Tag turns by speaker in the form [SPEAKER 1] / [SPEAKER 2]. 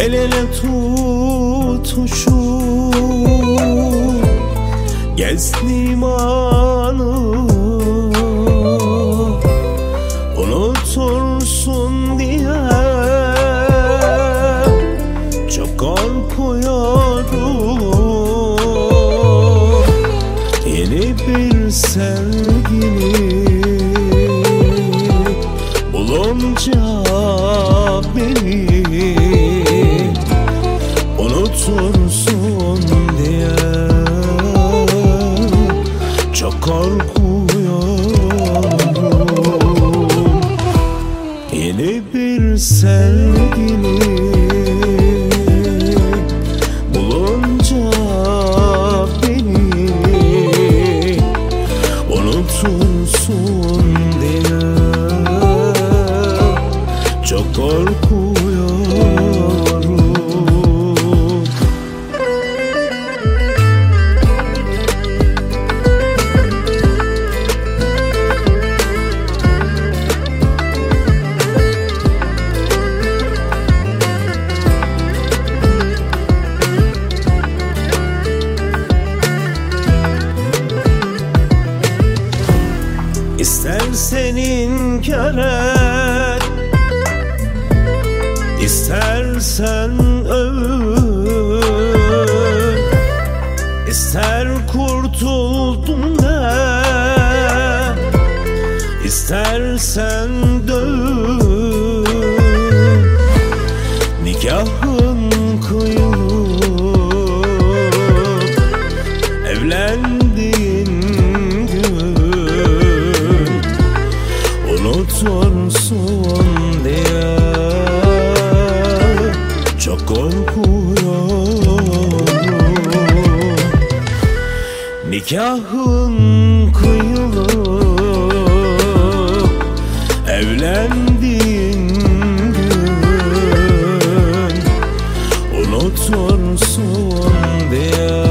[SPEAKER 1] El ele tutuşup gez limanı, unutursun diye çok korkuyorum. Yeni bir sevgili bulunca beni unutursun diye çok korkuyorum. Yeni bir sevgili bulunca beni unutursun diye çok korkuyorum. İstersen inkar et, İstersen öl, İster kurtuldum de, İstersen döv. Nikahın kıyılıp evlendiğin gün unutursun diye çok korkuyorum. Nikahın kıyılıp evlendiğin gün unutursun diye